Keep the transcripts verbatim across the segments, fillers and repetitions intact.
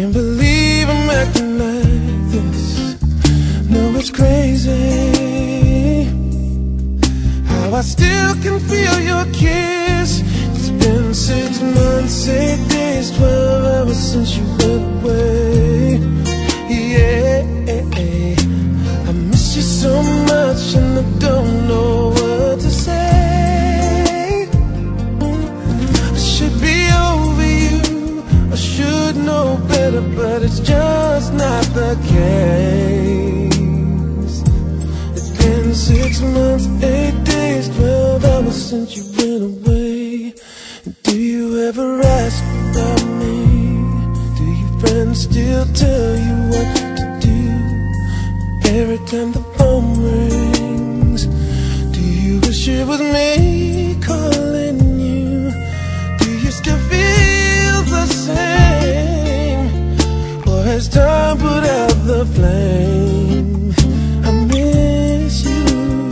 can't believe I'm acting like this. No, it's crazy how I still can feel your kiss. It's been six months, eight days, twelve hours since you went away. Yeah, I miss you so much and I don't know what to say. I should be over you, I should know better, but it's just not the case. It's been six months, eight days, twelve hours since you went away. Do you ever ask about me? Do your friends still tell you what to do every time the phone rings? Do you wish it was me calling you? Do you still feel the same? Or has time put out the flame? I miss you.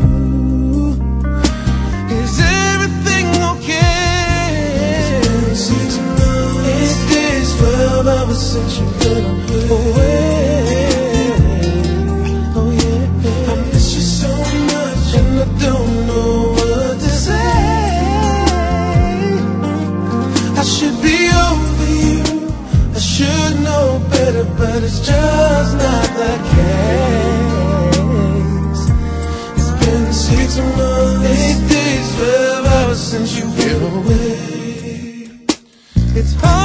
Is everything okay? Six months, eight days, twelve hours since you've been away. Oh yeah, I miss you so much and I don't know what to say. I should be over you, I should know better, but it's just not the case. It's been six months, eight days, twelve hours since you've been away. It's hard